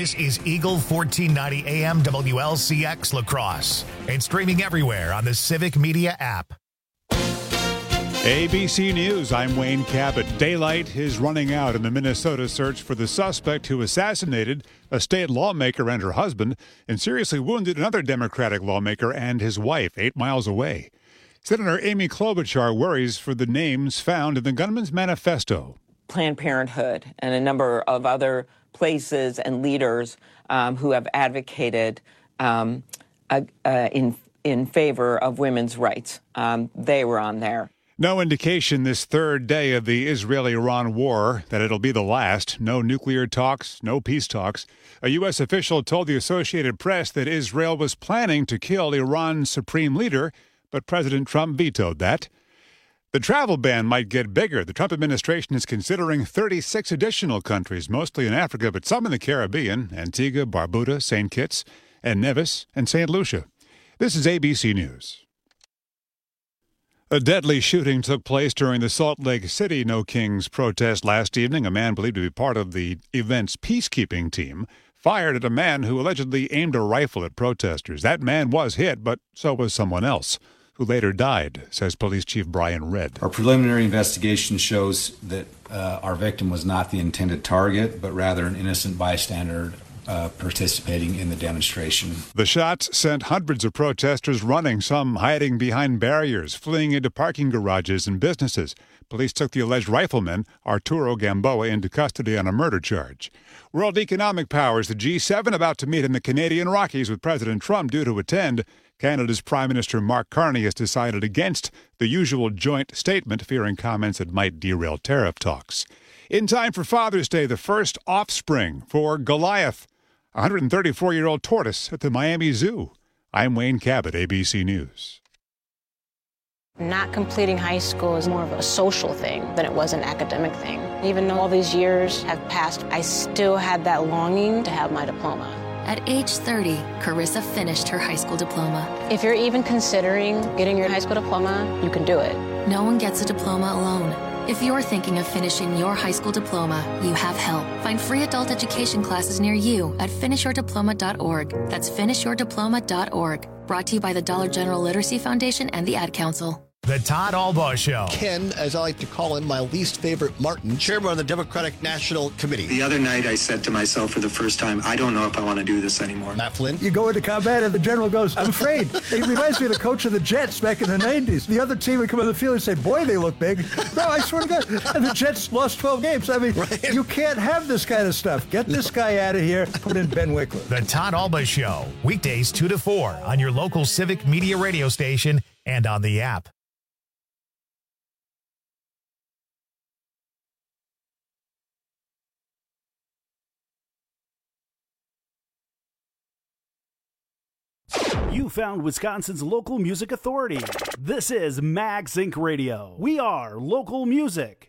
This is Eagle 1490 AM WLCX La Crosse and streaming everywhere on the Civic Media app. ABC News, I'm Wayne Cabot. Daylight is running out in the Minnesota search for the suspect who assassinated a state lawmaker and her husband and seriously wounded another Democratic lawmaker and his wife 8 miles away. Senator Amy Klobuchar worries for the names found in the gunman's manifesto. Planned Parenthood and a number of other places and leaders who have advocated in favor of women's rights. They were on there. No indication this third day of the Israel-Iran war that it'll be the last. No nuclear talks, no peace talks. A U.S. official told the Associated Press that Israel was planning to kill Iran's supreme leader, but President Trump vetoed that. The travel ban might get bigger. The Trump administration is considering 36 additional countries, mostly in Africa, but some in the Caribbean, Antigua, Barbuda, St. Kitts, and Nevis, and St. Lucia. This is ABC News. A deadly shooting took place during the Salt Lake City No Kings protest last evening. A man believed to be part of the event's peacekeeping team fired at a man who allegedly aimed a rifle at protesters. That man was hit, but so was someone else, who later died, says Police Chief Brian Redd. Our preliminary investigation shows that our victim was not the intended target, but rather an innocent bystander participating in the demonstration. The shots sent hundreds of protesters running, some hiding behind barriers, fleeing into parking garages and businesses. Police took the alleged rifleman, Arturo Gamboa, into custody on a murder charge. World economic powers, the G7, about to meet in the Canadian Rockies with President Trump due to attend. Canada's Prime Minister Mark Carney has decided against the usual joint statement, fearing comments that might derail tariff talks. In time for Father's Day, the first offspring for Goliath, a 134-year-old tortoise at the Miami Zoo. I'm Wayne Cabot, ABC News. Not completing high school is more of a social thing than it was an academic thing. Even though all these years have passed, I still had that longing to have my diploma. At age 30, Carissa finished her high school diploma. If you're even considering getting your high school diploma, you can do it. No one gets a diploma alone. If you're thinking of finishing your high school diploma, you have help. Find free adult education classes near you at finishyourdiploma.org. That's finishyourdiploma.org. Brought to you by the Dollar General Literacy Foundation and the Ad Council. The Todd Albaugh Show. Ken, as I like to call him, my least favorite Martin, chairman of the Democratic National Committee. The other night I said to myself for the first time, I don't know if I want to do this anymore. Matt Flynn. You go into combat and the general goes, I'm afraid. It reminds me of the coach of the Jets back in the 90s. The other team would come on the field and say, boy, they look big. No, I swear to God. And the Jets lost 12 games. I mean, right. You can't have this kind of stuff. Get this guy out of here. Put in Ben Wickler. The Todd Albaugh Show. Weekdays 2 to 4 on your local Civic Media radio station and on the app. You found Wisconsin's local music authority. This is MagSync Radio. We are local music.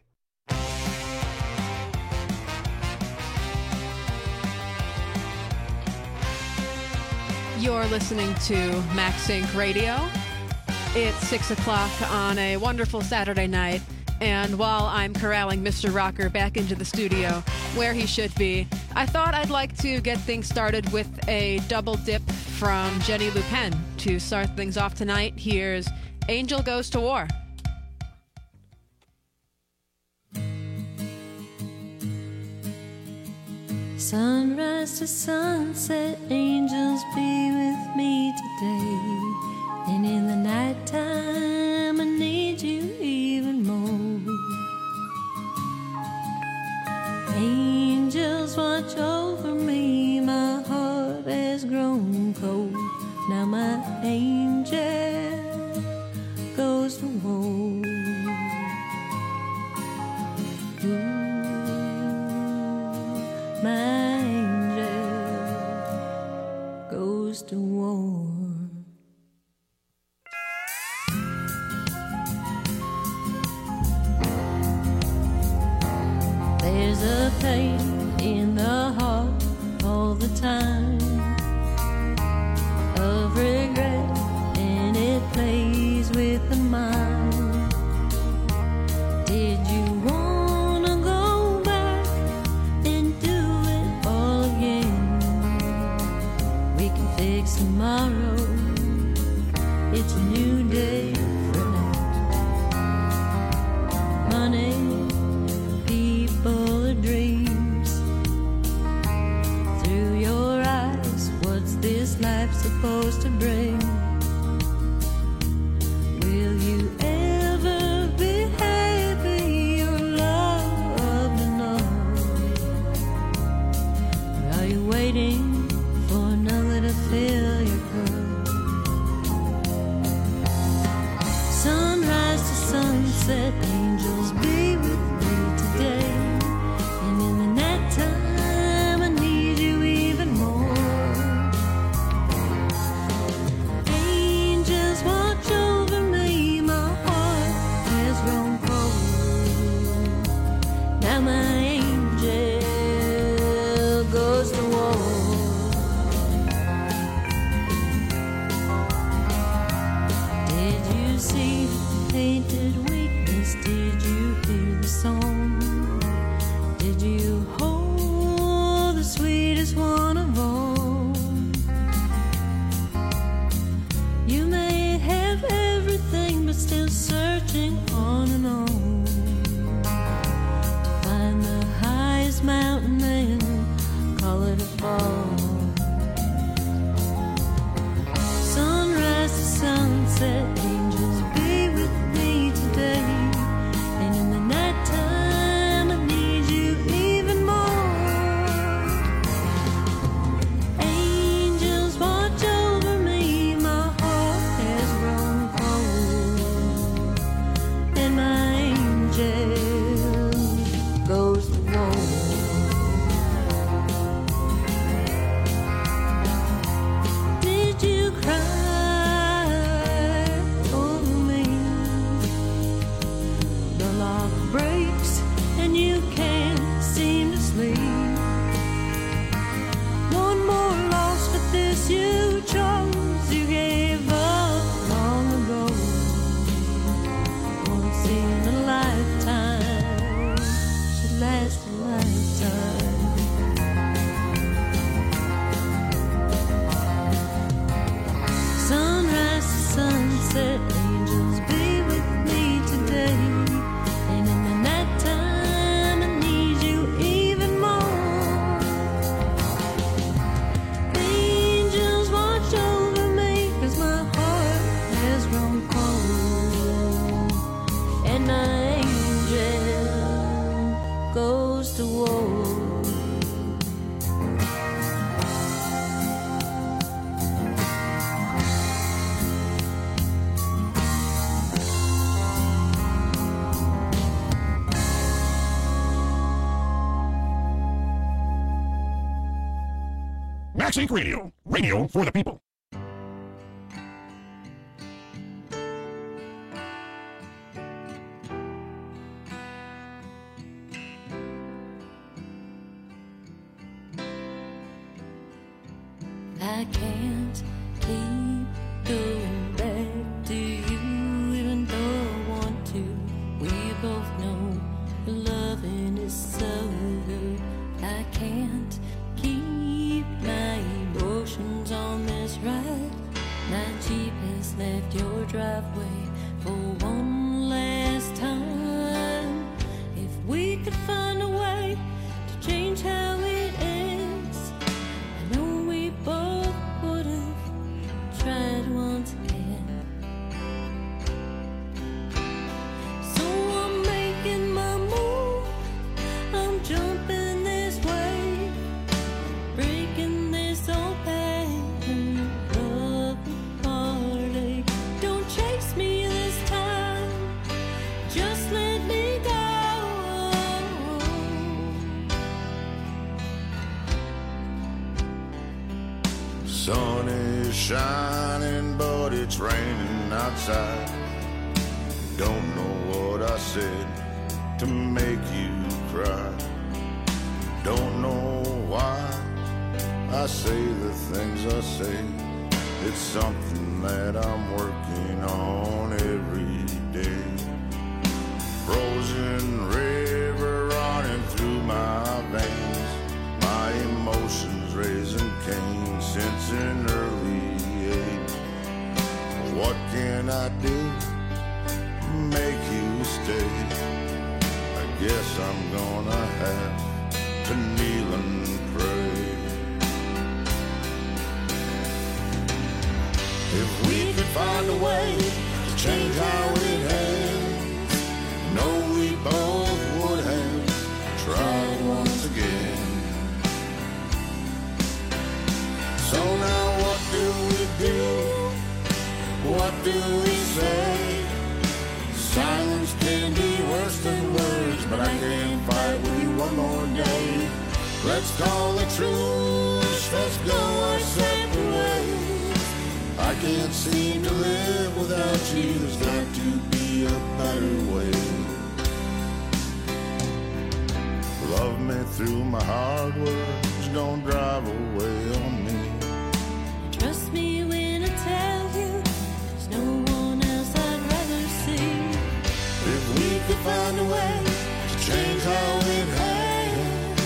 You're listening to MagSync Radio. It's 6 o'clock on a wonderful Saturday night. And while I'm corralling Mr. Rocker back into the studio where he should be, I thought I'd like to get things started with a double dip from Jenny Lupin. To start things off tonight, here's Angel Goes to War. Sunrise to sunset, angels be with me today. And in the nighttime, I need you even more. Angels watch over me, my heart has grown cold. Now my angel goes to war. Ooh, my angel goes to war. There's a pain in the heart all the time of regret, and it plays with the mind. Did you wanna go back and do it all again? life's supposed to bring. Will you ever be happy or loved enough? Or are you waiting for another to fill your cup? Sunrise to sunset, angels be with me today. And in the nighttime, I need you even more. Angels watch over me, my heart has grown cold. Now my angel goes to war. Did you see the painted weakness? Did you hear the song? Did you hold the sweetest one of all? You may have everything, but still searching on and on to find the highest mountain and call it a fall. Sunrise to sunset, angels be with me today. And in the nighttime, I need you even more. Angels watch over me, my heart has grown cold. And my angel goes to war. Did you cry over me? The lock breaks and you can't seem to sleep. One more loss, but this you chose. You gave up long ago. Once in a lifetime should last a lifetime. Sunrise to sunset, angels be with me today. And in the nighttime, I need you even more. Angels watch over me, 'cause my heart has grown cold. And my angel goes to war. Max Inc. Radio. Radio for the people. I can't keep going back to you, even though I want to. We both know loving is so good. I can't keep my emotions on this ride. My Jeep has left your driveway for one last time. If we could find a way to change how it ends, I know we both would have tried once again. So I'm making my move, I'm jumping this way, breaking this old pattern of heartache. Don't chase me this time, just let me go. Sun is shining, but it's raining outside. Don't know what I said to make you cry. Don't know why I say the things I say. It's something that I'm working on every day. Frozen river running through my veins, my emotions raising Cain since an early age. What can I do to make you stay? I guess I'm gonna have to kneel and pray. If we could find a way to change how it ends, no, we both would have tried once again. So now what do we do? What do we say? Silence can be worse than words, but I can't fight with you one more day. Let's call a truce, let's go our separate ways. I can't seem to live without you, there's got to be a better way. Love me through my hard words, don't drive away on me. Trust me when I tell you, there's no one else I'd rather see. If we could find a way to change how it ends,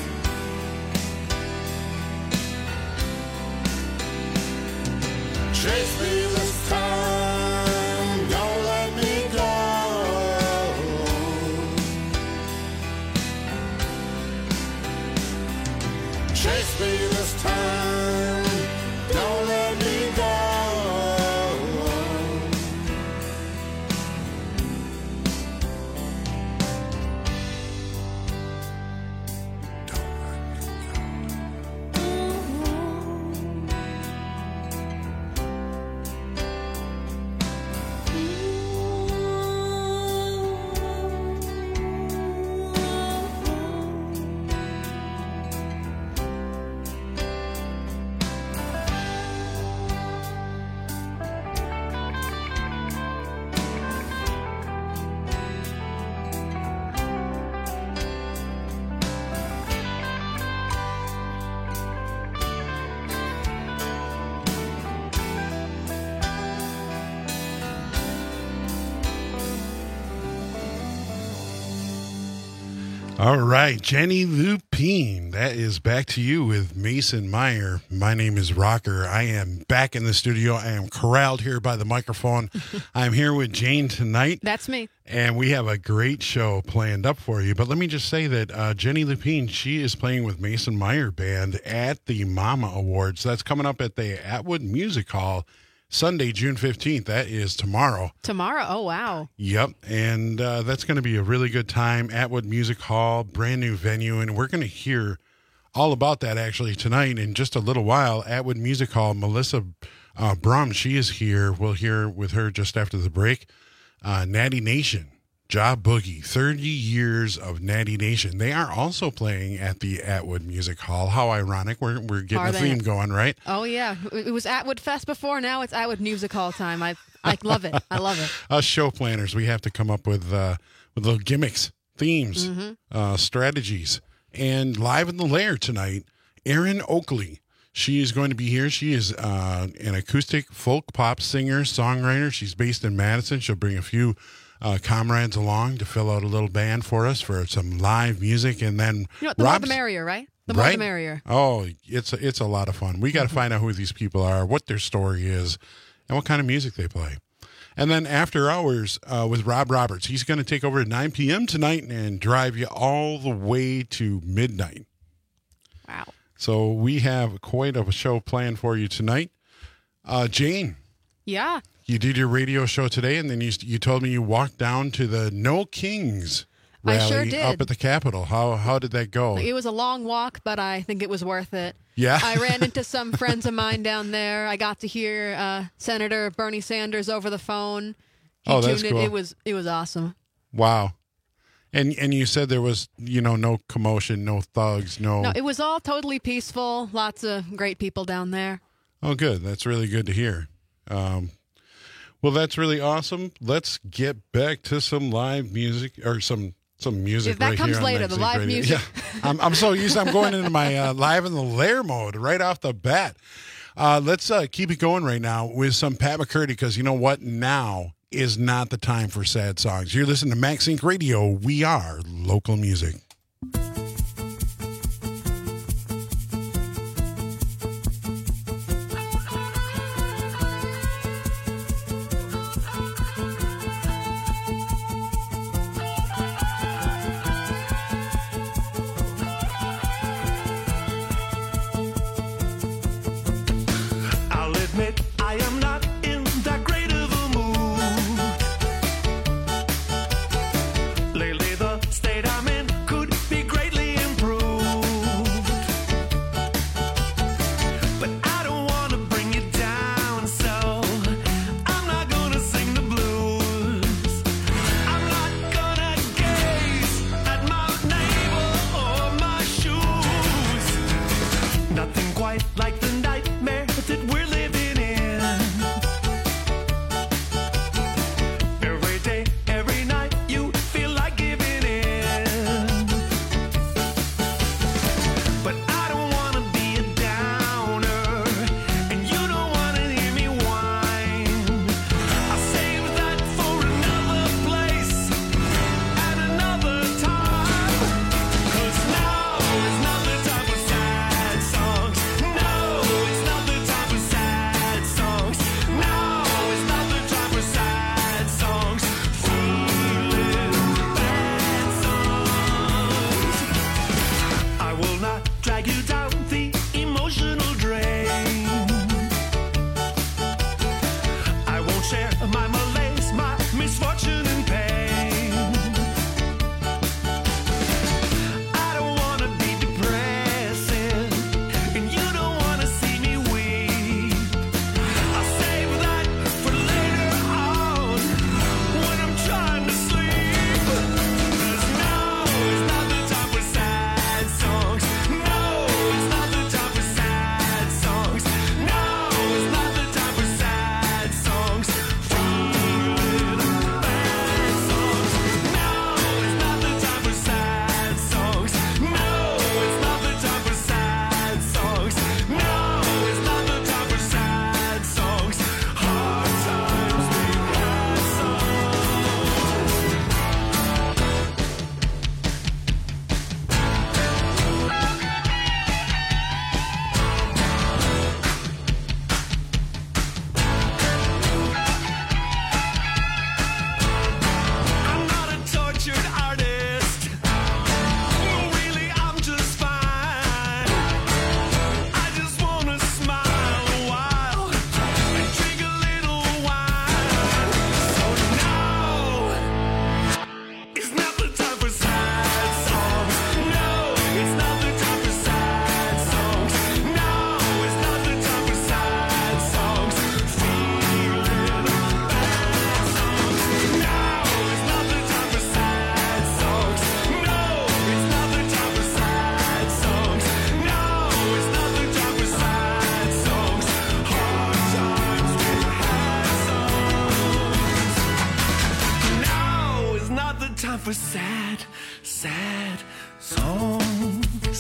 chase me this time, don't let me go. Chase me this time, don't let me go. All right, Jenny Lupine, that is back to you with Mason Meyer. My name is Rocker. I am back in the studio. I am corralled here by the microphone. I'm here with Jane tonight. That's me. And we have a great show planned up for you. But let me just say that Jenny Lupine, she is playing with Mason Meyer Band at the Mama Awards. That's coming up at the Atwood Music Hall Sunday, June 15th. That is tomorrow. Tomorrow? Oh, wow. Yep. And that's going to be a really good time. Atwood Music Hall, brand new venue. And we're going to hear all about that actually tonight in just a little while. Atwood Music Hall, Melissa Brum, she is here. We'll hear with her just after the break. Natty Nation, Ja Boogie, 30 years of Natty Nation. They are also playing at the Atwood Music Hall. How ironic. We're getting a theme going, right? Oh, yeah. It was Atwood Fest before. Now it's Atwood Music Hall time. I love it. I love it. Us show planners, we have to come up with little gimmicks, themes, strategies. And live in the lair tonight, Erin Oakley. She is going to be here. She is an acoustic folk pop singer, songwriter. She's based in Madison. She'll bring a few comrades along to fill out a little band for us for some live music. And then the more the merrier, right? The more the merrier. Oh, it's a lot of fun. We got to find out who these people are, what their story is, and what kind of music they play. And then after hours with Rob Roberts. He's going to take over at 9 p.m. tonight and drive you all the way to midnight. Wow. So we have quite a show planned for you tonight. Jane. Yeah. You did your radio show today, and then you told me you walked down to the No Kings rally I sure did. up at the Capitol. How did that go? It was a long walk, but I think it was worth it. Yeah. I ran into some friends of mine down there. I got to hear Senator Bernie Sanders over the phone. That's cool. It was awesome. Wow. And you said there was, no commotion, no thugs, No, it was all totally peaceful. Lots of great people down there. Oh, good. That's really good to hear. Well, that's really awesome. Let's get back to some live music or some music that right comes here later, on the live Radio. music. Yeah. I'm so used. I'm going into my live in the lair mode right off the bat. Let's keep it going right now with some Pat McCurdy, because you know what? Now is not the time for sad songs. You're listening to Max Inc. Radio. We are local music. I'll admit I am not but I don't want to bring you down, so I'm not gonna sing the blues. I'm not gonna gaze at my neighbor or my shoes. Nothing quite like the nightmare that we're living in. Every day, every night, you feel like giving in. But I don't wanna be a downer, and you don't wanna hear me whine. I'll save that for another place and another time. 'Cause now is not the time for sad songs. No, it's not the time for sad songs. Now is not the time for sad songs. Feeling bad songs. I will not drag you down the emotional drain. I won't share my malaise, my misfortune and pain. I don't wanna be depressing, and you don't wanna see me weep. I'll save that for later on when I'm trying to sleep. 'Cause now is not the time for sad songs. No, it's not the time for sad songs. No, it's not the time for sad songs. Feeling bad songs. No, it's not the time for sad songs. No, it's not the time for sad songs. No, it's not the time for sad songs. Hard times we've had I'm not a tortured artist. Really, I'm just fine. I just wanna smile a while and drink a little wine. So now is not the time for sad songs. No, it's not the time for sad songs. No, it's not the time for sad songs. Feeling bad songs. Now is not the time for sad songs. No, it's not the time for sad songs. No, it's not the time for sad songs. Hard times we've had songs. Now is not the time for sad, sad songs.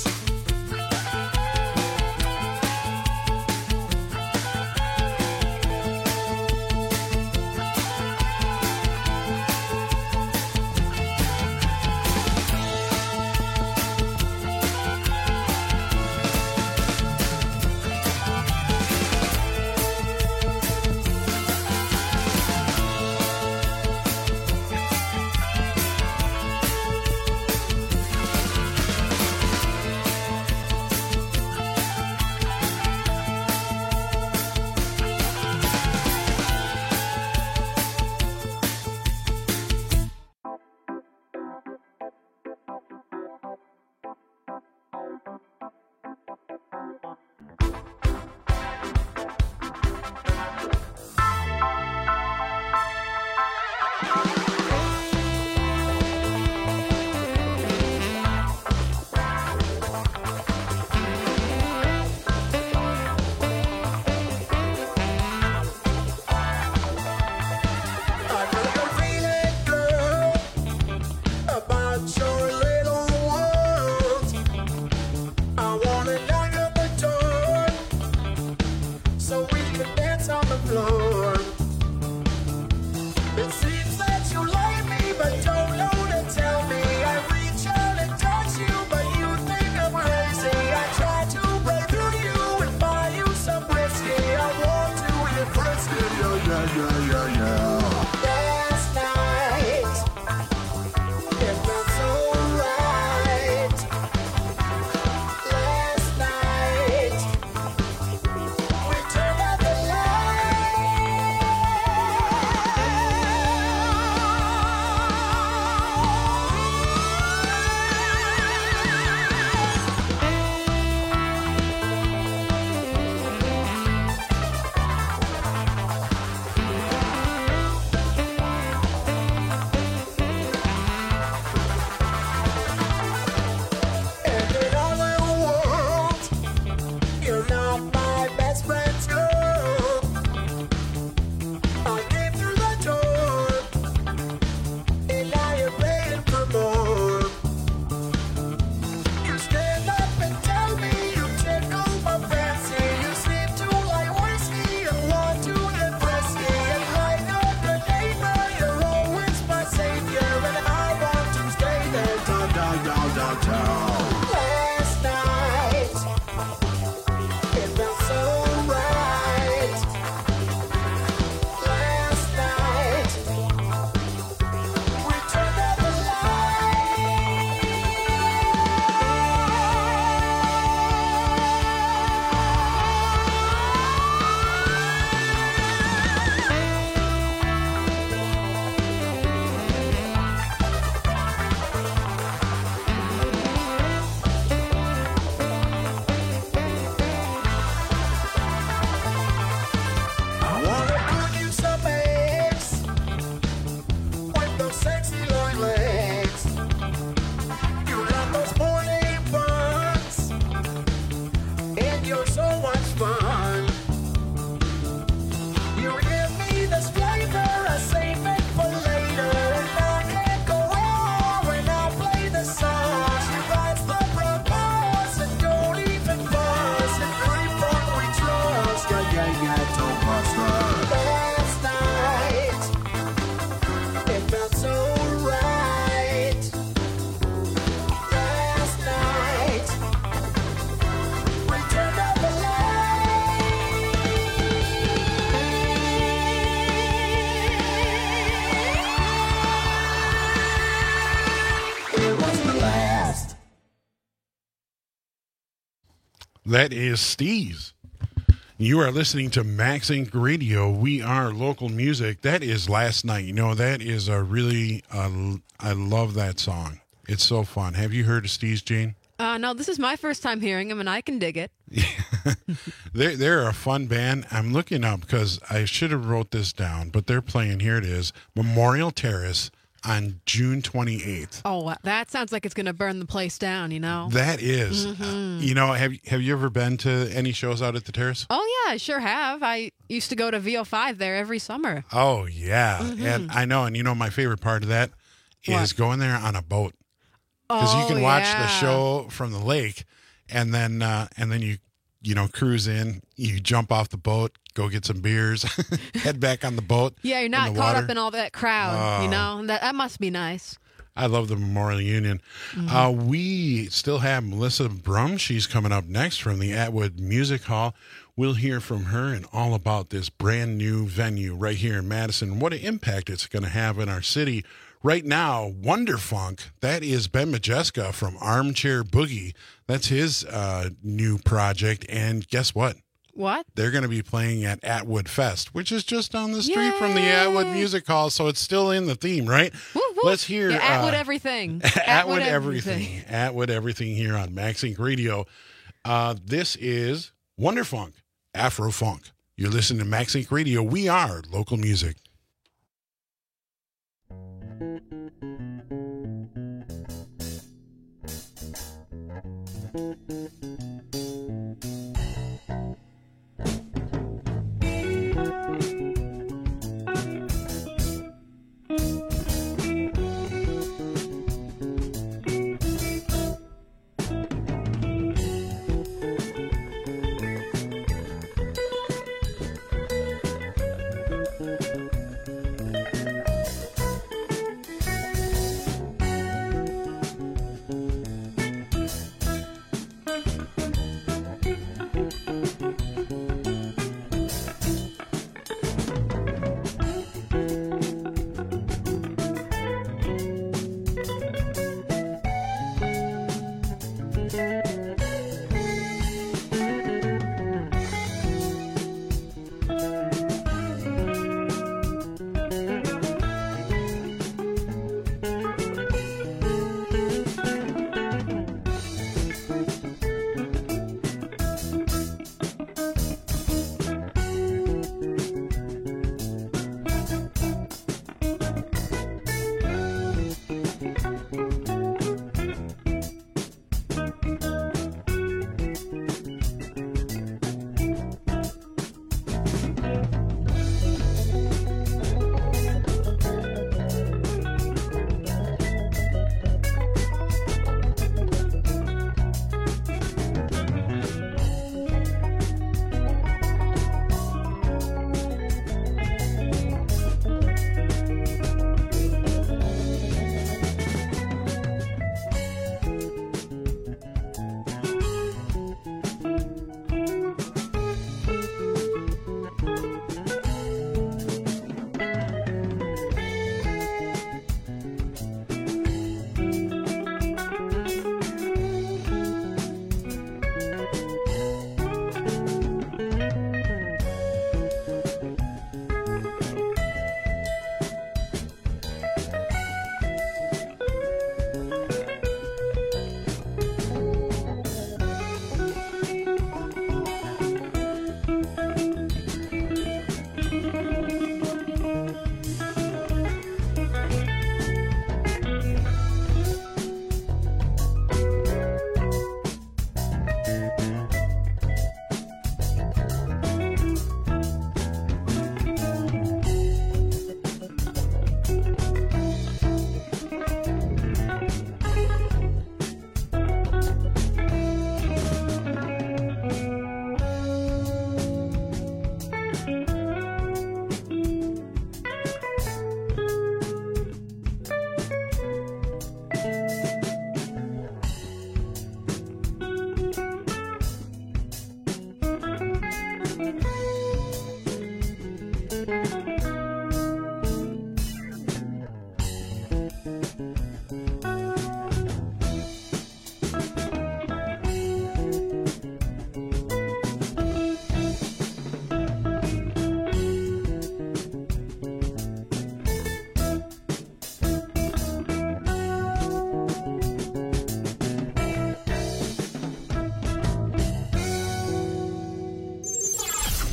That is Steez. You are listening to Max Inc. Radio. We are local music. That is Last Night. You know, that is a really, I love that song. It's so fun. Have you heard of Steez, Jane? No, this is my first time hearing him, and I can dig it. They're a fun band. I'm looking up because I should have wrote this down, but they're playing, here it is, Memorial Terrace on June 28th. Oh, that sounds like it's going to burn the place down, you know? That is. You know, have you ever been to any shows out at the Terrace? Oh, yeah, I sure have. I used to go to VO5 there every summer. Oh, yeah. And I know, and you know, my favorite part of that is going there on a boat. Because you can watch the show from the lake, and then you know, cruise in, you jump off the boat, go get some beers, head back on the boat. Yeah, you're not caught up in all that crowd, you know? That must be nice. I love the Memorial Union. We still have Melissa Brum. She's coming up next from the Atwood Music Hall. We'll hear from her and all about this brand new venue right here in Madison, what an impact it's going to have in our city. Right now, Wonderfunk, that is Ben Majeska from Armchair Boogie. That's his new project. And guess what? What? They're going to be playing at Atwood Fest, which is just down the street from the Atwood Music Hall. So it's still in the theme, right? Woo, woo. Let's hear Atwood everything. Atwood everything. Atwood everything here on Max Inc. Radio. This is Wonderfunk, Afro Funk. You're listening to Max Inc. Radio. We are local music.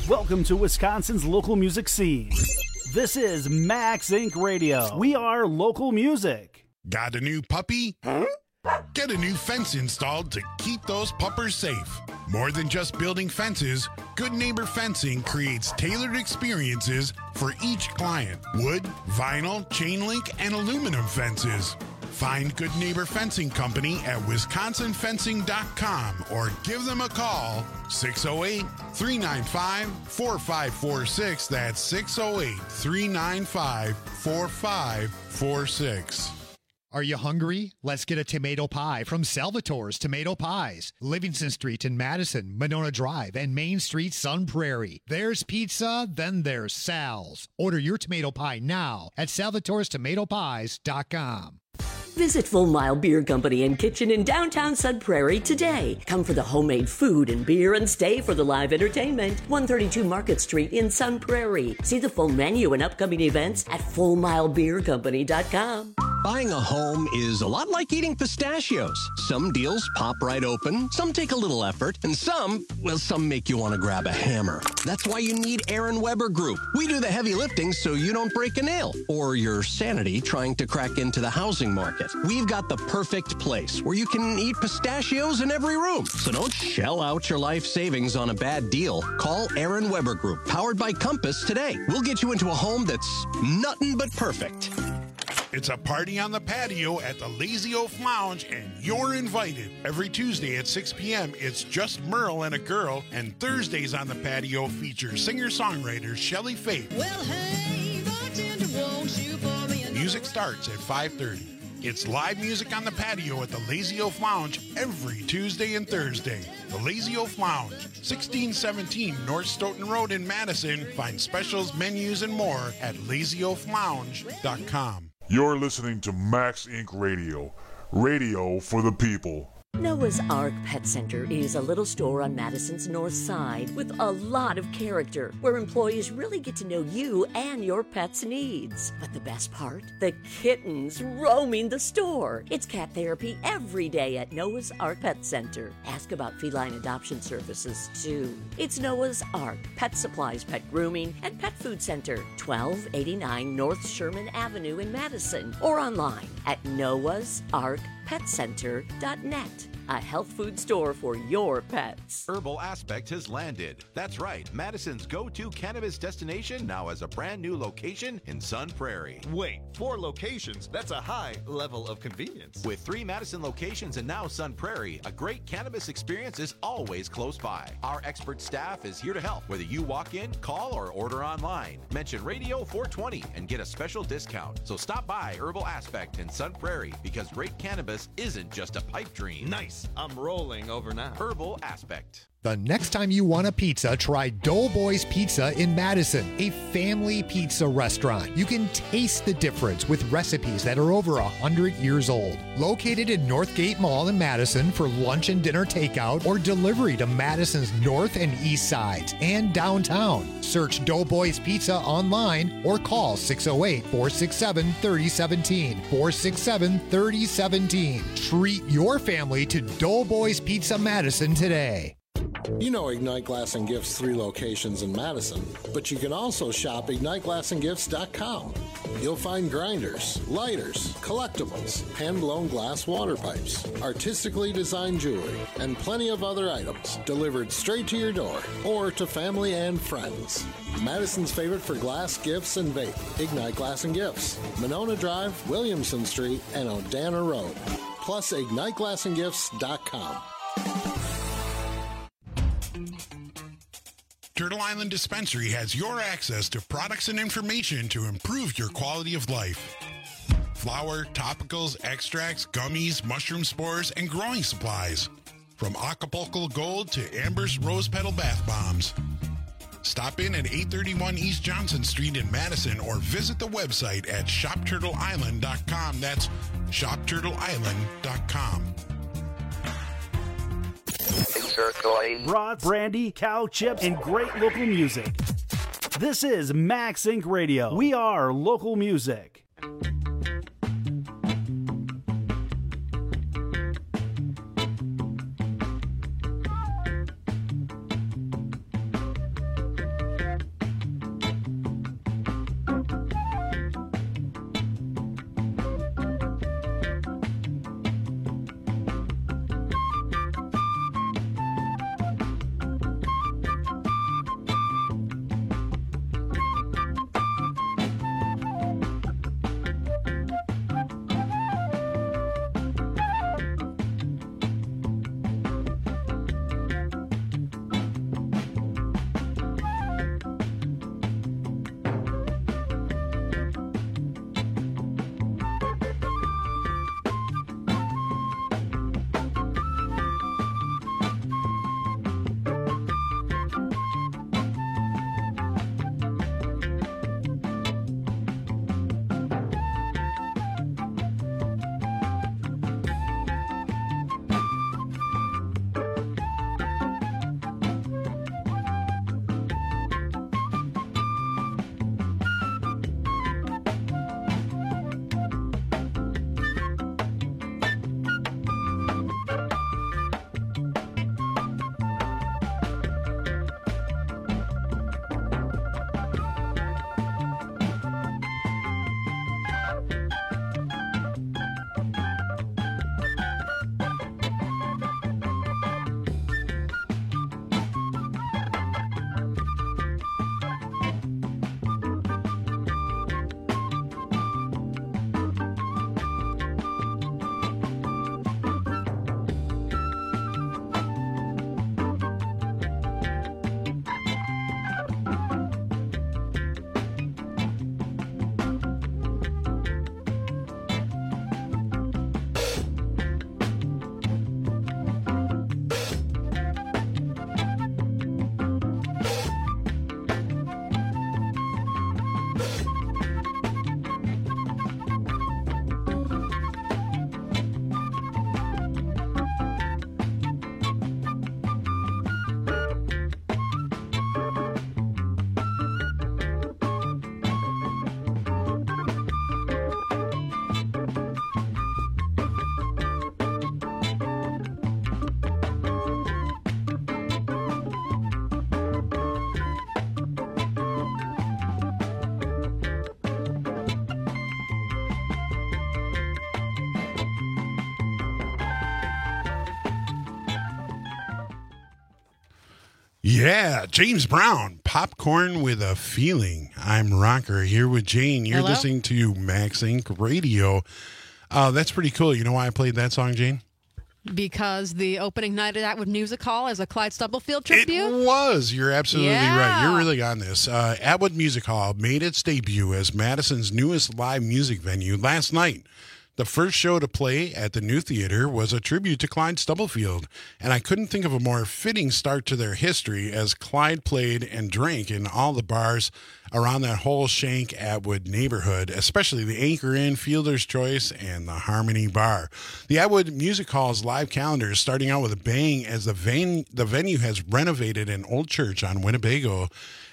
Welcome to Wisconsin's local music scene. This is Max Inc. Radio. We are local music. Got a new puppy? Huh? Get a new fence installed to keep those puppers safe. More than just building fences, Good Neighbor Fencing creates tailored experiences for each client. Wood, vinyl, chain link, and aluminum fences. Find Good Neighbor Fencing Company at wisconsinfencing.com or give them a call, 608-395-4546. That's 608-395-4546. Are you hungry? Let's get a tomato pie from Salvatore's Tomato Pies. Livingston Street in Madison, Monona Drive, and Main Street, Sun Prairie. There's pizza, then there's Sal's. Order your tomato pie now at salvatorestomatopies.com. Visit Full Mile Beer Company and Kitchen in downtown Sun Prairie today. Come for the homemade food and beer and stay for the live entertainment. 132 Market Street in Sun Prairie. See the full menu and upcoming events at fullmilebeercompany.com. Buying a home is a lot like eating pistachios. Some deals pop right open, some take a little effort, and some make you want to grab a hammer. That's why you need Aaron Weber Group. We do the heavy lifting so you don't break a nail or your sanity trying to crack into the housing market. We've got the perfect place where you can eat pistachios in every room. So don't shell out your life savings on a bad deal. Call Aaron Weber Group, powered by Compass, today. We'll get you into a home that's nothing but perfect. It's a party on the patio at the Lazy Oaf Lounge, and you're invited. Every Tuesday at 6 p.m., it's just Merle and a girl, and Thursdays on the patio feature singer-songwriter Shelley Faith. Well, hey, bartender, won't you pour me another? Music starts at 5:30. It's live music on the patio at the Lazy Oaf Lounge every Tuesday and Thursday. The Lazy Oaf Lounge, 1617 North Stoughton Road in Madison. Find specials, menus, and more at lazyoaflounge.com. You're listening to Max Inc. Radio. Radio for the people. Noah's Ark Pet Center is a little store on Madison's north side with a lot of character, where employees really get to know you and your pet's needs. But the best part? The kittens roaming the store. It's cat therapy every day at Noah's Ark Pet Center. Ask about feline adoption services, too. It's Noah's Ark Pet Supplies, Pet Grooming, and Pet Food Center, 1289 North Sherman Avenue in Madison, or online at noahsarkpetcenter.net. A health food store for your pets. Herbal Aspect has landed. That's right. Madison's go-to cannabis destination now has a brand new location in Sun Prairie. Wait, 4 locations? That's a high level of convenience. With 3 Madison locations and now Sun Prairie, a great cannabis experience is always close by. Our expert staff is here to help, whether you walk in, call, or order online. Mention Radio 420 and get a special discount. So stop by Herbal Aspect in Sun Prairie, because great cannabis isn't just a pipe dream. Nice. I'm rolling over now. Herbal Aspect. The next time you want a pizza, try Doughboys Pizza in Madison, a family pizza restaurant. You can taste the difference with recipes that are over 100 years old. Located in Northgate Mall in Madison for lunch and dinner takeout or delivery to Madison's north and east sides and downtown. Search Doughboys Pizza online or call 608-467-3017. 467-3017. Treat your family to Doughboys Pizza Madison today. You know Ignite Glass and Gifts 3 locations in Madison, but you can also shop IgniteGlassandGifts.com. You'll find grinders, lighters, collectibles, hand-blown glass water pipes, artistically designed jewelry, and plenty of other items delivered straight to your door or to family and friends. Madison's favorite for glass, gifts, and vape. Ignite Glass and Gifts, Monona Drive, Williamson Street, and Odana Road. Plus IgniteGlassandGifts.com. Turtle Island Dispensary has your access to products and information to improve your quality of life. Flour, topicals, extracts, gummies, mushroom spores, and growing supplies. From Acapulco Gold to Amber's Rose Petal Bath Bombs. Stop in at 831 East Johnson Street in Madison or visit the website at shopturtleisland.com. That's shopturtleisland.com. Broad, brandy, cow chips, and great local music. This is Max Inc. Radio. We are local music. Yeah, James Brown, Popcorn with a Feeling. I'm Rocker here with Jane. You're Hello? listening to Max Inc. Radio. That's pretty cool. You know why I played that song, Jane? Because the opening night of Atwood Music Hall is a Clyde Stubblefield tribute. It was. You're absolutely right. Yeah. You're really on this. Atwood Music Hall made its debut as Madison's newest live music venue last night. The first show to play at the new theater was a tribute to Clyde Stubblefield, and I couldn't think of a more fitting start to their history as Clyde played and drank in all the bars around that whole Shank Atwood neighborhood, especially the Anchor Inn, Fielder's Choice, and the Harmony Bar. The Atwood Music Hall's live calendar is starting out with a bang as the venue has renovated an old church on Winnebago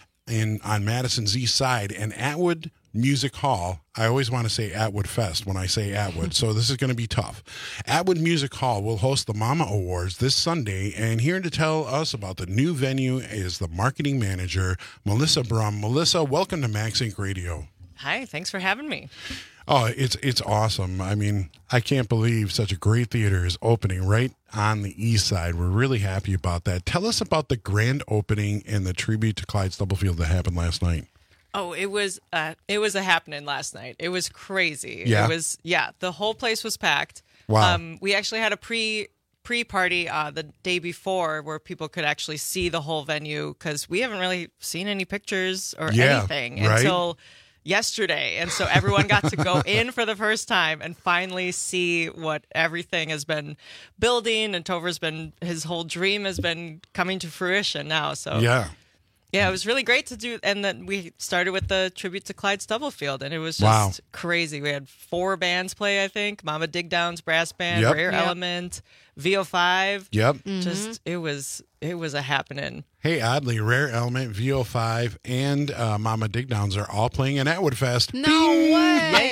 on Madison's east side, and Atwood Music Hall, I always want to say Atwood Fest when I say Atwood, so this is going to be tough. Atwood Music Hall will host the Mama Awards this Sunday, and here to tell us about the new venue is the marketing manager, Melissa Brum. Melissa, welcome to Max Inc. Radio. Hi, thanks for having me. Oh, it's awesome. I mean, I can't believe such a great theater is opening right on the east side. We're really happy about that. Tell us about the grand opening and the tribute to Clyde Stubblefield that happened last night. Oh, it was a happening last night. It was crazy. Yeah? The whole place was packed. Wow. We actually had a pre-party the day before where people could actually see the whole venue because we haven't really seen any pictures or anything until yesterday. And so everyone got to go in for the first time and finally see what everything has been building, and his whole dream has been coming to fruition now. So yeah, it was really great to do. And then we started with the tribute to Clyde Stubblefield, and it was just crazy. We had 4 bands play, I think. Mama Digdown's brass band, Rare Element, VO5. Yep. Just, it was a happening. Hey, oddly, Rare Element, VO5, and Mama Digdowns are all playing at Atwood Fest. No way!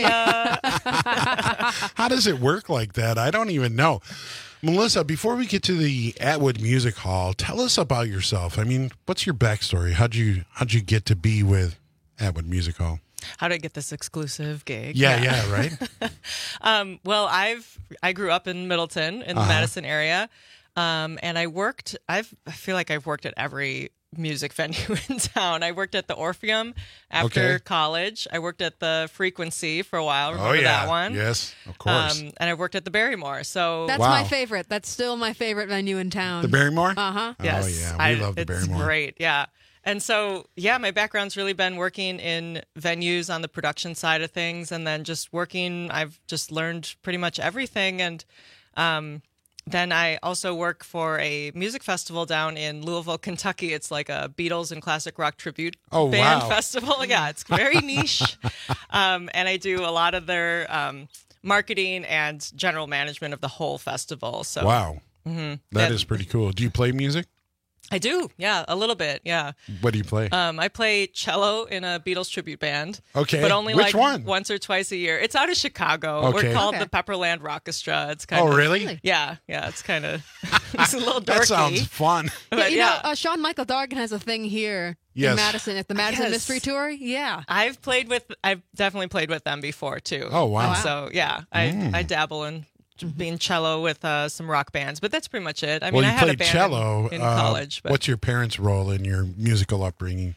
How does it work like that? I don't even know. Melissa, before we get to the Atwood Music Hall, tell us about yourself. I mean, what's your backstory? How'd you get to be with Atwood Music Hall? How did I get this exclusive gig? Yeah, right. Well, I grew up in Middleton in the Madison area, and I feel like I've worked at every music venue in town. I worked at the Orpheum after college. I worked at the Frequency for a while. Remember that one? Yes, of course. And I worked at the Barrymore. So That's my favorite. That's still my favorite venue in town. The Barrymore? Uh-huh. Yes. Oh, yeah. We love the Barrymore. It's great. Yeah. And so, my background's really been working in venues on the production side of things, and then just working, I've just learned pretty much everything. And then I also work for a music festival down in Louisville, Kentucky. It's like a Beatles and classic rock tribute band festival. Yeah, it's very niche. And I do a lot of their marketing and general management of the whole festival. So wow. That is pretty cool. Do you play music? I do, yeah, a little bit, yeah. What do you play? I play cello in a Beatles tribute band. Okay, but only which like one? Once or twice a year. It's out of Chicago. Okay. We're called the Pepperland Rockestra. It's kind of. Oh, really? Yeah, it's kind of. It's a little dorky. That sounds fun. But you know, Sean Michael Dargan has a thing here in Madison at the Madison Mystery Tour. Yeah, I've definitely played with them before too. Oh wow! So yeah, I dabble in being cello with some rock bands, but that's pretty much it. I mean, I had a band cello in college. But what's your parents' role in your musical upbringing?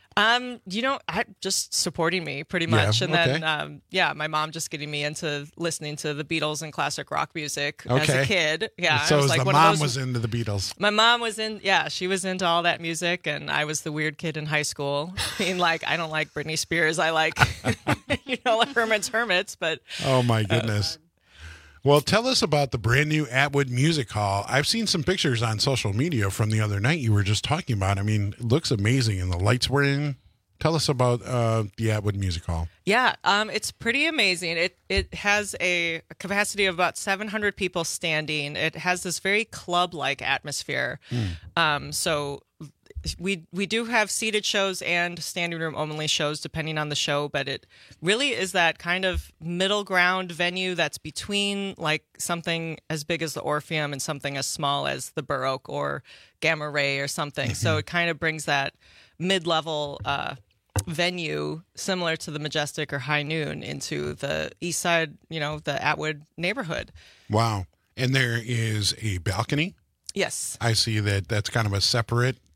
Just supporting me pretty much, Yeah, and then my mom just getting me into listening to the Beatles and classic rock music as a kid. Yeah, so I was like the one mom of those, was into the Beatles. My mom was she was into all that music, and I was the weird kid in high school, being like, I don't like Britney Spears, I like, like Herman's Hermits, but oh my goodness. Well, tell us about the brand new Atwood Music Hall. I've seen some pictures on social media from the other night you were just talking about. I mean, it looks amazing, and the lights were in. Tell us about the Atwood Music Hall. Yeah, it's pretty amazing. It has a capacity of about 700 people standing. It has this very club-like atmosphere. So we do have seated shows and standing room only shows depending on the show, but it really is that kind of middle ground venue that's between like something as big as the Orpheum and something as small as the Baroque or Gamma Ray or something. So it kind of brings that mid-level venue similar to the Majestic or High Noon into the east side, the Atwood neighborhood. Wow. And there is a balcony? Yes. I see that's kind of a separate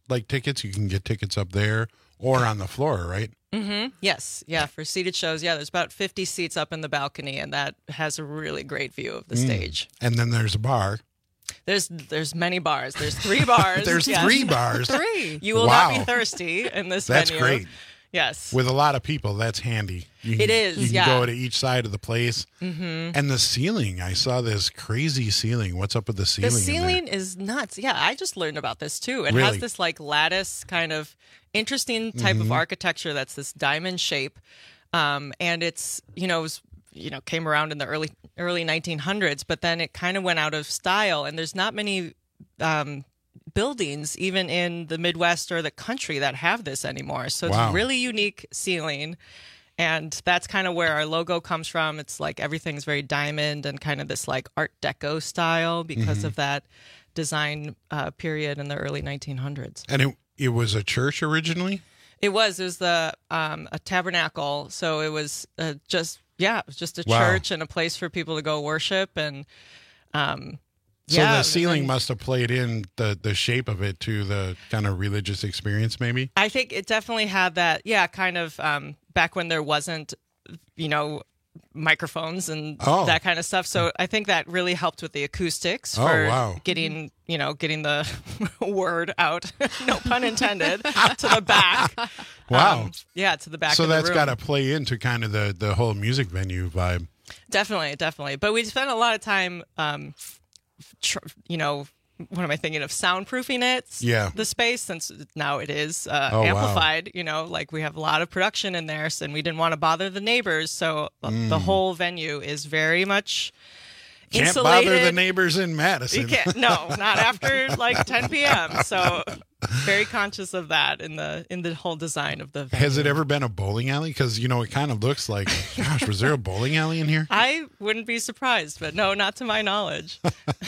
like tickets, you can get tickets up there or on the floor, right? Mm-hmm. Yes. Yeah. For seated shows, yeah, there's about 50 seats up in the balcony, and that has a really great view of the stage. And then there's a bar. There's many bars. There's 3 bars. There's yes. 3 bars. 3. You will Wow. not be thirsty in this That's venue. great. Yes. With a lot of people, that's handy. You can, It is, You can yeah. go to each side of the place. Mm-hmm. And the ceiling, I saw this crazy ceiling. What's up with the ceiling? The in there? ceiling is nuts. Yeah, I just learned about this too. It Really? has this like lattice kind of interesting type of Mhm. architecture that's this diamond shape. And it's, came around in the early 1900s, but then it kind of went out of style, and there's not many buildings even in the Midwest or the country that have this anymore. So it's Wow. a really unique ceiling. And that's kind of where our logo comes from. It's like everything's very diamond and kind of this like Art Deco style because Mhm. of that design period in the early 1900s. And it was a church originally? It was the a tabernacle. So it was just a Wow. church and a place for people to go worship. And So the ceiling must have played in the shape of it to the kind of religious experience, maybe? I think it definitely had that, kind of back when there wasn't, microphones and that kind of stuff. So I think that really helped with the acoustics Oh, for wow. getting the word out, no pun intended, to the back. Wow. To the back So of the that's room. got to play into kind of the whole music venue vibe. Definitely. But we spent a lot of time, what am I thinking of? Soundproofing it, the space, since now it is wow. amplified. Like we have a lot of production in there, and we didn't want to bother the neighbors. So the whole venue is very much Can't insulated. bother the neighbors in Madison. You can't. No, not after like 10 p.m. So very conscious of that in the whole design of the venue. Has it ever been a bowling alley? Because, it kind of looks like, gosh, was there a bowling alley in here? I wouldn't be surprised, but no, not to my knowledge.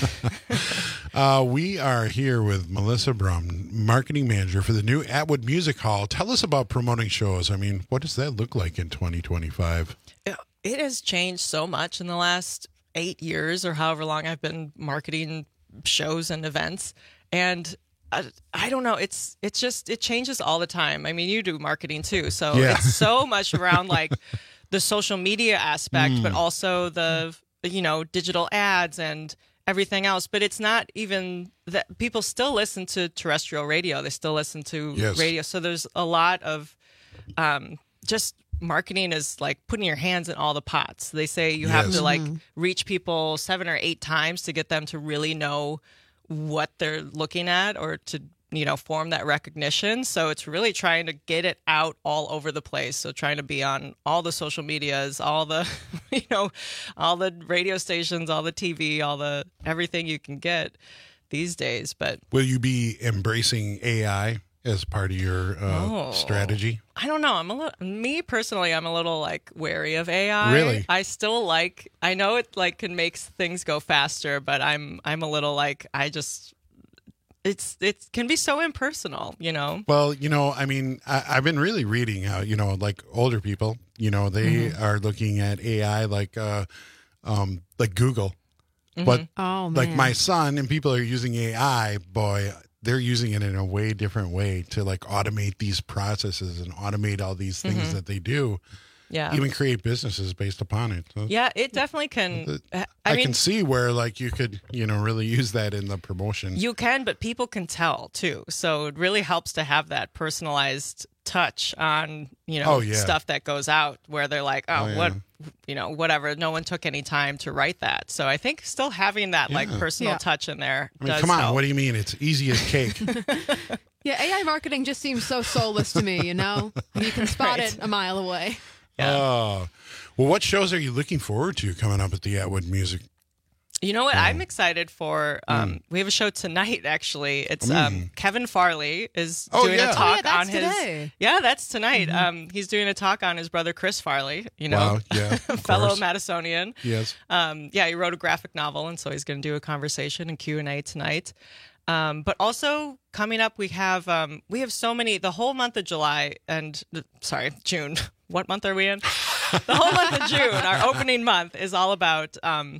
We are here with Melissa Brum, marketing manager for the new Atwood Music Hall. Tell us about promoting shows. I mean, what does that look like in 2025? It has changed so much in the last 8 years or however long I've been marketing shows and events. And I don't know. It's just, it changes all the time. I mean, you do marketing too. So it's so much around like the social media aspect, but also the, digital ads and everything else. But it's not even that people still listen to terrestrial radio. They still listen to radio. So there's a lot of just marketing is like putting your hands in all the pots. They say you have to like reach people 7 or 8 times to get them to really know what they're looking at or to, form that recognition. So it's really trying to get it out all over the place. So trying to be on all the social medias, all the, all the radio stations, all the TV, all the everything you can get these days. But will you be embracing AI as part of your strategy? I don't know. Me personally, I'm a little like wary of AI. Really? I still I know it like can make things go faster, but I'm a little like, it can be so impersonal, Well, I mean, I've been really reading how, like older people, they are looking at AI like Google. But like my son and people are using AI, boy, they're using it in a way different way to like automate these processes and automate all these things that they do. Yeah. Even create businesses based upon it. So yeah, it definitely can. I mean, can see where like you could, really use that in the promotion. You can, but people can tell too. So it really helps to have that personalized touch on, stuff that goes out where they're like, what, whatever. No one took any time to write that. So I think still having that like personal touch in there. I mean, does come on. help. What do you mean? It's easy as cake. Yeah, AI marketing just seems so soulless to me, You can spot it a mile away. Oh, well, what shows are you looking forward to coming up at the Atwood Music? You know what? I'm excited for. We have a show tonight. Actually, it's Kevin Farley is doing a talk on his. Today. Yeah, that's tonight. He's doing a talk on his brother Chris Farley. Wow, yeah, fellow Madisonian. Yes. He wrote a graphic novel, and so he's going to do a conversation and Q&A tonight. But also coming up, we have so many. The whole month of July and June. What month are we in? The whole month of June, our opening month, is all about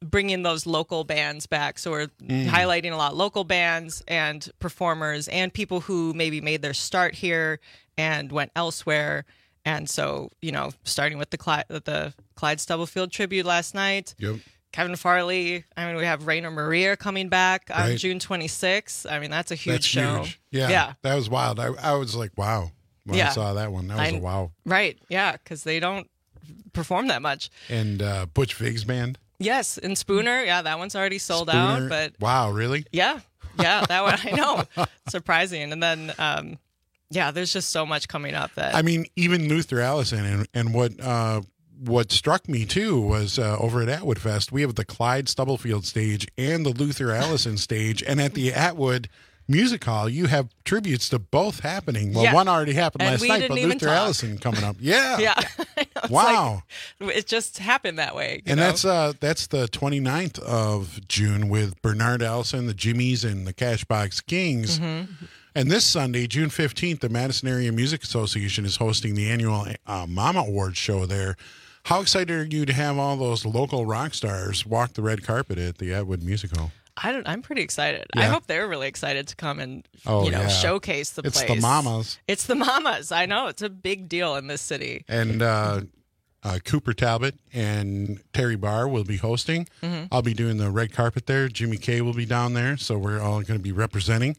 bringing those local bands back. So we're highlighting a lot local bands and performers and people who maybe made their start here and went elsewhere. And so, starting with the Clyde Stubblefield tribute last night. Yep. Kevin Farley. I mean, we have Rainer Maria coming back on June 26th. I mean, that's a huge show. Huge. Yeah. That was wild. I was like, wow. When I saw that one, that was a wow. Right. Yeah. Because they don't perform that much. And Butch Vig's band. Yes. And Spooner. Yeah. That one's already sold out. But wow. Really? Yeah. Yeah. That one. I know. Surprising. And then, there's just so much coming up that. I mean, even Luther Allison and what struck me too was over at Atwood Fest, we have the Clyde Stubblefield stage and the Luther Allison stage. And at the Atwood Music Hall, you have tributes to both happening. Well, one already happened last night, but Luther Allison coming up. Yeah. Yeah. Wow. It just happened that way. And that's the 29th of June with Bernard Allison, the Jimmies, and the Cashbox Kings. Mm-hmm. And this Sunday, June 15th, the Madison Area Music Association is hosting the annual Mama Awards show there. How excited are you to have all those local rock stars walk the red carpet at the Atwood Music Hall? I'm pretty excited. Yeah. I hope they're really excited to come and showcase the place. It's the mamas. It's the mamas. I know. It's a big deal in this city. And Cooper Talbot and Terry Barr will be hosting. Mm-hmm. I'll be doing the red carpet there. Jimmy Kay will be down there, so we're all going to be representing.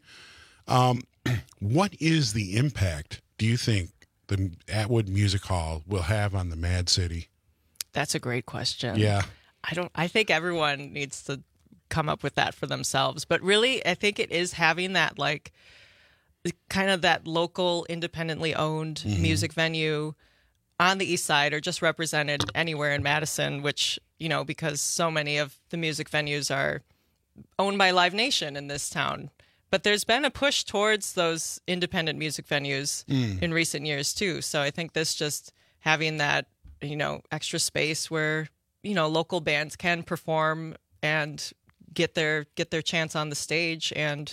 What is the impact, do you think, the Atwood Music Hall will have on the Mad City? That's a great question. Yeah. I think everyone needs to come up with that for themselves. But really, I think it is having that, like, kind of that local, independently owned music venue on the east side or just represented anywhere in Madison, which, because so many of the music venues are owned by Live Nation in this town. But there's been a push towards those independent music venues in recent years, too. So I think this just having that, extra space where, local bands can perform and get their chance on the stage. And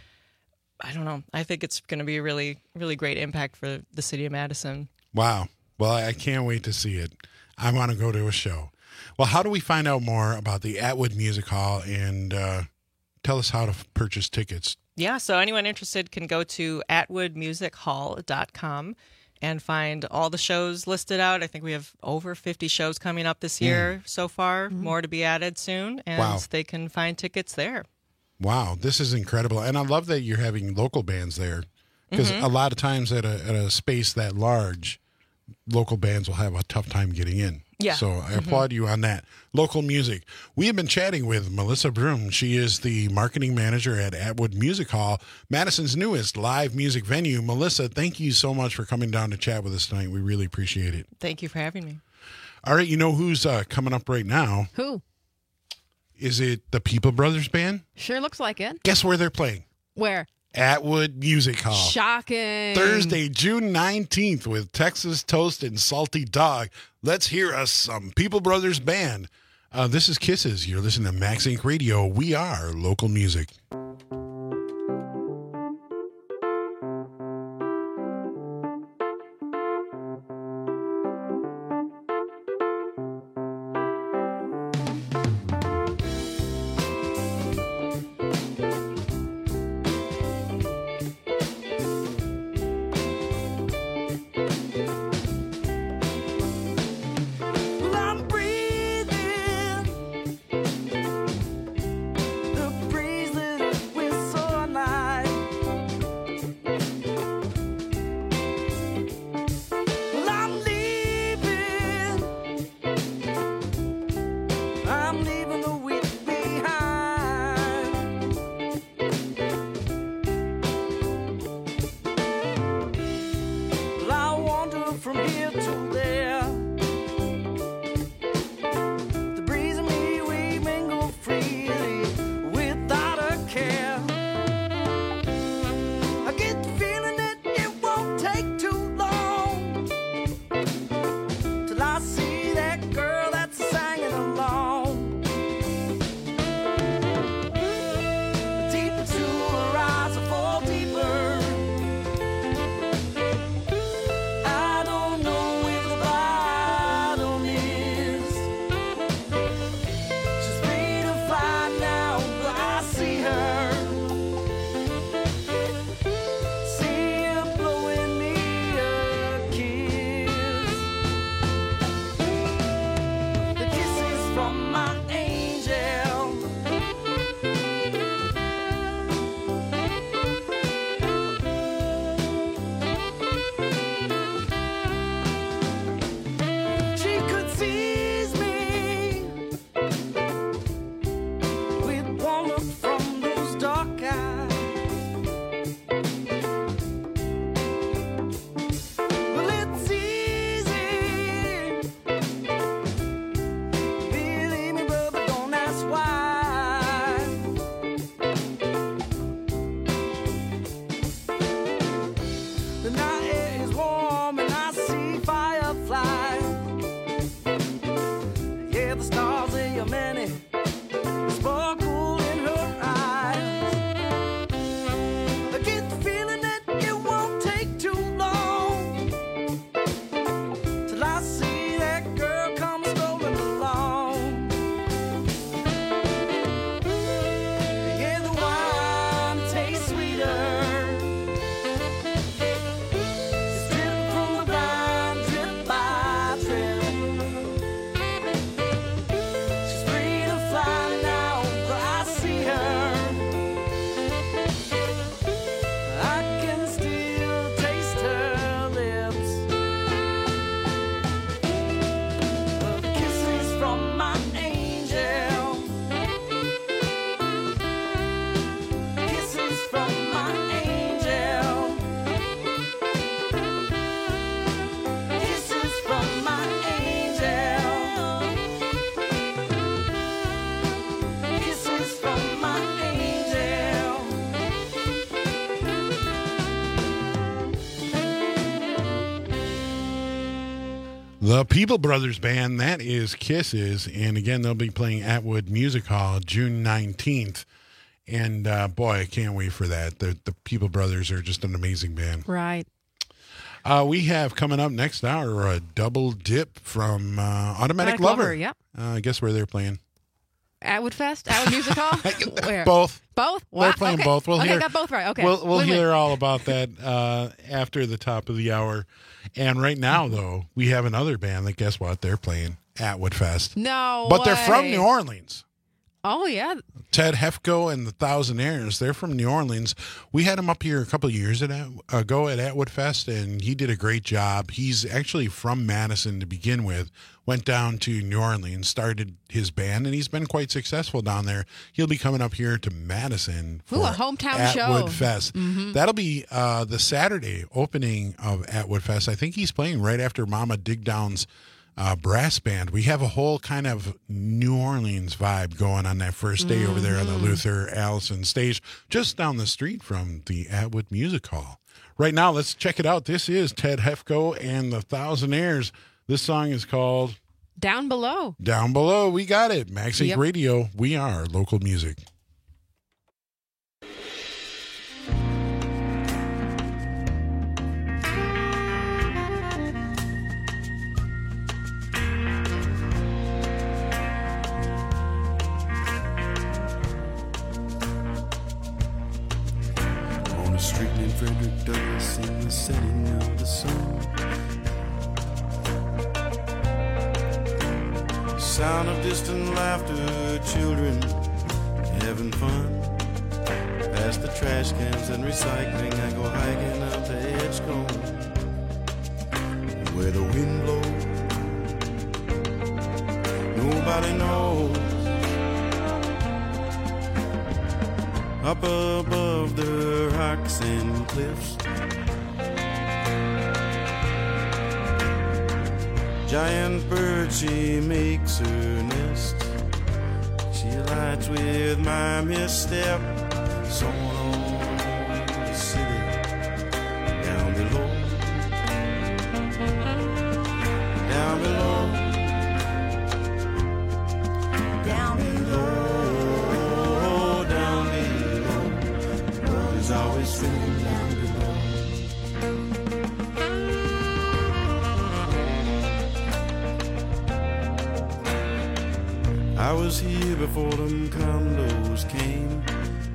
I don't know. I think it's going to be a really, really great impact for the city of Madison. Wow. Well, I can't wait to see it. I want to go to a show. Well, how do we find out more about the Atwood Music Hall and tell us how to purchase tickets? Yeah, so anyone interested can go to atwoodmusichall.com and find all the shows listed out. I think we have over 50 shows coming up this year so far, more to be added soon, and they can find tickets there. Wow, this is incredible. And I love that you're having local bands there because a lot of times at a space that large, local bands will have a tough time getting in. Yeah. So I applaud you on that. Local music. We have been chatting with Melissa Broom. She is the marketing manager at Atwood Music Hall, Madison's newest live music venue. Melissa, thank you so much for coming down to chat with us tonight. We really appreciate it. Thank you for having me. All right, you know who's coming up right now? Who? Is it the People Brothers Band? Sure looks like it. Guess where they're playing? Where? Atwood Music Hall. Shocking. Thursday, June 19th with Texas Toast and Salty Dog. Let's hear us some People Brothers Band. This is Kisses. You're listening to Max Inc. Radio. We are local music. I'm breathing the breeze that we're so alive. Well, I'm leaving the week behind. Well, I wander from here to there. The breeze and me, we mingle freely without a care. I get the feeling that it won't take too long till I see that girl that's singing along. Deep into her eyes, I fall deeper. I don't know if I see fireflies. Yeah, the stars, they are many, sparkle in her eyes. I get the feeling that it won't take too long till I see that girl come strolling along. Yeah, the wine tastes sweeter. It's dripping from the vine, drip by drip. She's free to fly now, but I see her. I can still taste her lips. The kisses from my angel. Kisses from my angel. Kisses from my angel. Kisses from my angel. The People Brothers Band, that is Kisses. And again, they'll be playing Atwood Music Hall June 19th. And boy, I can't wait for that. The People Brothers are just an amazing band. Right. We have coming up next hour a double dip from Automatic Lover. Yep. Guess where they're playing? Atwood Fest? Atwood Music Hall? Where? Both. Both? They're Wow. playing Okay. both. We'll okay, hear, got both right. Okay. We'll Win-win. hear all about that after the top of the hour. And right now, though, we have another band that, guess what? They're playing Atwood Fest. No But they're from way. New Orleans. Oh, yeah. Ted Hefko and the Thousandaires. They're from New Orleans. We had him up here a couple of years ago at Atwood Fest, and he did a great job. He's actually from Madison to begin with, went down to New Orleans, started his band, and he's been quite successful down there. He'll be coming up here to Madison for Ooh, a hometown Atwood show. Fest. Mhm. That'll be the Saturday opening of Atwood Fest. I think he's playing right after Mama Dig Down's brass band. We have a whole kind of New Orleans vibe going on that first day over there on the Luther Allison stage, just down the street from the Atwood Music Hall. Right now, let's check it out. This is Ted Hefko and the Thousandaires. This song is called Down Below. Down Below. We got it. Max Inc. Yep. Radio. We are local music. On a street named Frederick Douglass in the setting of the sun. Sound of distant laughter, children having fun. Past the trash cans and recycling, I go hiking up to Edgecombe. Where the wind blows, nobody knows. Up above the rocks and cliffs, giant bird, she makes her nest. She lights with my misstep, someone on the city down below, down below, down below. Always feeling down below. I was here before them condos came.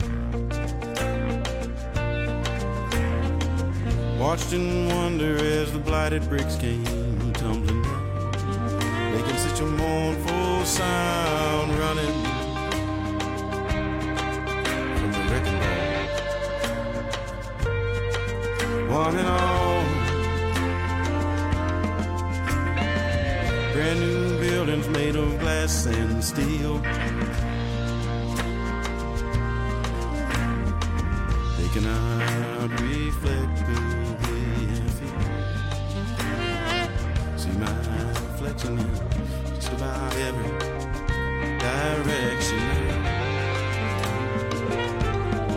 Watched in wonder as the blighted bricks came tumbling down, making such a mournful sound running from the wrecking ball. One and all, brand new buildings made of glass and steel. They cannot reflect the way I feel. See my reflection in just about every direction.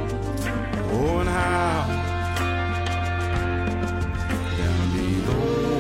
Oh, and how down below.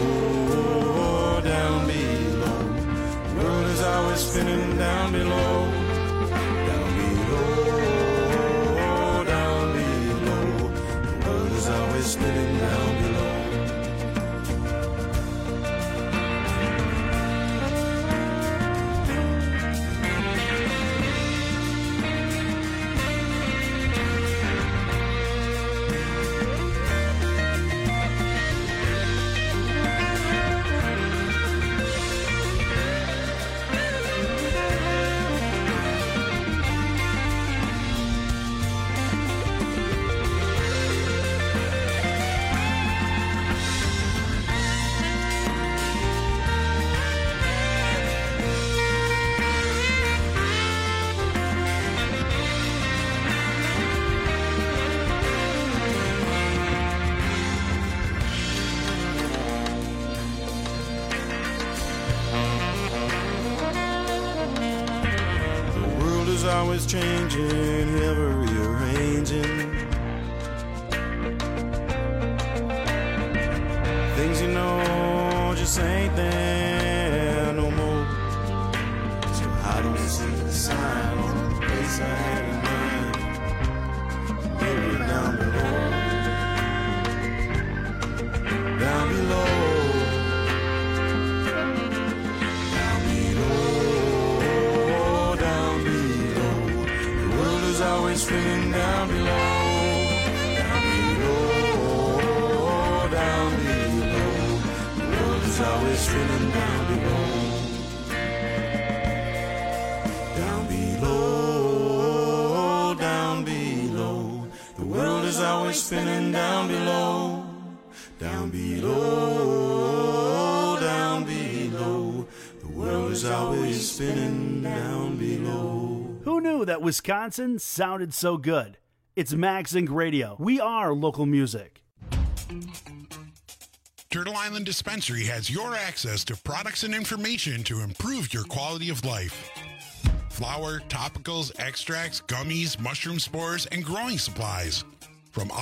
is changing, ever rearranging. Things you know just ain't there no more. So I don't see the sign on the place I had in mind. Maybe down below. Down below. Down below. Down below. The world is always feeling down below. Down below. Down below. The world is always feeling down below. Down below. Down below. The world is always spinning down below. Down below, down below. The world is always spinning down below. Who knew that Wisconsin sounded so good? It's Max Inc. Radio. We are local music. Turtle Island Dispensary has your access to products and information to improve your quality of life. Flour, topicals, extracts, gummies, mushroom spores, and growing supplies. From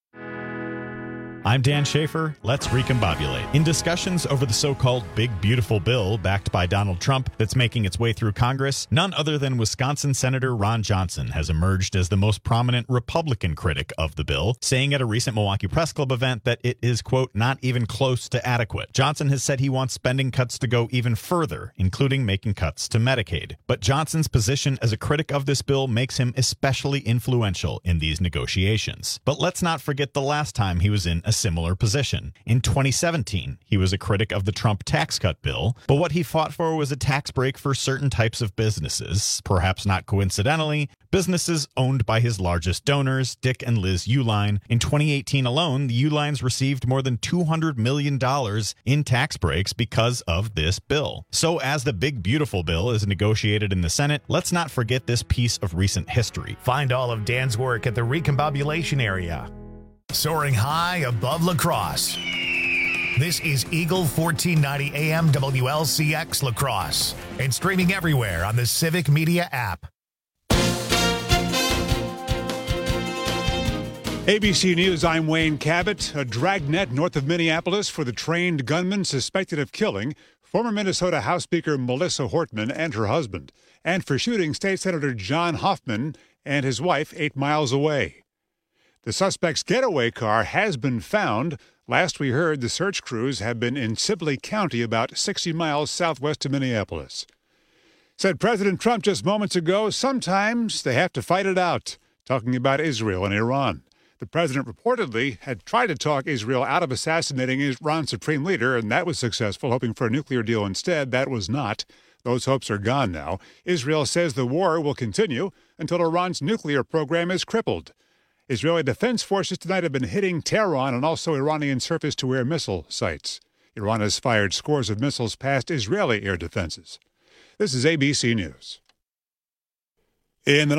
I'm Dan Schaefer. Let's recombobulate. In discussions over the so-called Big Beautiful Bill backed by Donald Trump that's making its way through Congress, none other than Wisconsin Senator Ron Johnson has emerged as the most prominent Republican critic of the bill, saying at a recent Milwaukee Press Club event that it is, quote, not even close to adequate. Johnson has said he wants spending cuts to go even further, including making cuts to Medicaid. But Johnson's position as a critic of this bill makes him especially influential in these negotiations. But let's not forget the last time he was in a similar position. In 2017, he was a critic of the Trump tax cut bill, but what he fought for was a tax break for certain types of businesses. Perhaps not coincidentally, businesses owned by his largest donors, Dick and Liz Uihlein. In 2018 alone, the Uihleins received more than $200 million in tax breaks because of this bill. So as the Big Beautiful Bill is negotiated in the Senate, let's not forget this piece of recent history. Find all of Dan's work at the Recombobulation area. Soaring high above La Crosse. This is Eagle 1490 AM WLCX La Crosse and streaming everywhere on the Civic Media app. ABC News, I'm Wayne Cabot. A dragnet north of Minneapolis for the trained gunman suspected of killing former Minnesota House Speaker Melissa Hortman and her husband, and for shooting State Senator John Hoffman and his wife 8 miles away. The suspect's getaway car has been found. Last we heard, the search crews have been in Sibley County, about 60 miles southwest of Minneapolis. Said President Trump just moments ago, sometimes they have to fight it out, talking about Israel and Iran. The president reportedly had tried to talk Israel out of assassinating Iran's supreme leader, and that was successful, hoping for a nuclear deal instead. That was not. Those hopes are gone now. Israel says the war will continue until Iran's nuclear program is crippled. Israeli defense forces tonight have been hitting Tehran and also Iranian surface-to-air missile sites. Iran has fired scores of missiles past Israeli air defenses. This is ABC News. In the